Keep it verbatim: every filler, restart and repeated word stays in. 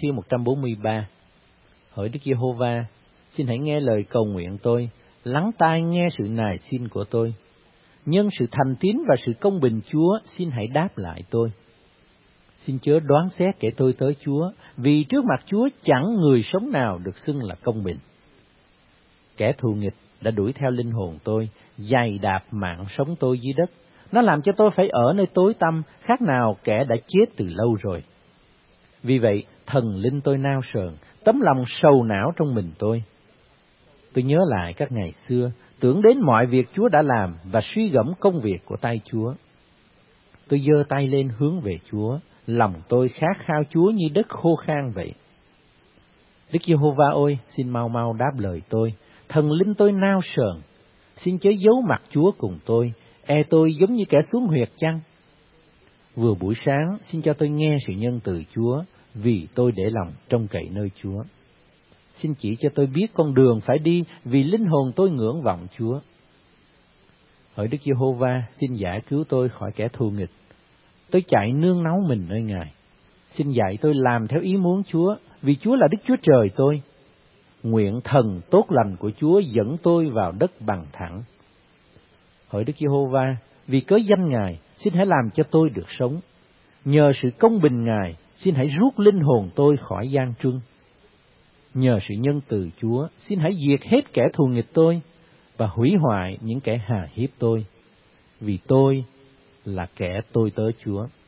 thứ một trăm bốn mươi ba. Hỡi Đức Giê-hô-va, xin hãy nghe lời cầu nguyện tôi, lắng tai nghe sự nài xin của tôi. Nhân sự thành tín và sự công bình Chúa, xin hãy đáp lại tôi. Xin chớ đoán xét kẻ tôi tới Chúa, vì trước mặt Chúa chẳng người sống nào được xưng là công bình. Kẻ thù nghịch đã đuổi theo linh hồn tôi, giày đạp mạng sống tôi dưới đất. Nó làm cho tôi phải ở nơi tối tăm, khác nào kẻ đã chết từ lâu rồi. Vì vậy, thần linh tôi nao sờn, tấm lòng sầu não trong mình tôi. Tôi nhớ lại các ngày xưa, tưởng đến mọi việc Chúa đã làm và suy gẫm công việc của tay Chúa. Tôi giơ tay lên hướng về Chúa, lòng tôi khát khao Chúa như đất khô khan vậy. Đức Giê-hô-va ơi, xin mau mau đáp lời tôi, thần linh tôi nao sờn, xin chớ giấu mặt Chúa cùng tôi, e tôi giống như kẻ xuống huyệt chăng? Vừa buổi sáng, xin cho tôi nghe sự nhân từ Chúa, vì tôi để lòng trông cậy nơi Chúa. Xin chỉ cho tôi biết con đường phải đi, vì linh hồn tôi ngưỡng vọng Chúa. Hỡi Đức Giê-hô-va, xin giải cứu tôi khỏi kẻ thù nghịch. Tôi chạy nương náu mình nơi Ngài. Xin dạy tôi làm theo ý muốn Chúa, vì Chúa là Đức Chúa Trời tôi. Nguyện thần tốt lành của Chúa dẫn tôi vào đất bằng thẳng. Hỡi Đức Giê-hô-va, vì cớ danh Ngài, xin hãy làm cho tôi được sống. Nhờ sự công bình Ngài, xin hãy rút linh hồn tôi khỏi gian truân. Nhờ sự nhân từ Chúa, xin hãy diệt hết kẻ thù nghịch tôi và hủy hoại những kẻ hà hiếp tôi, vì tôi là kẻ tôi tớ Chúa.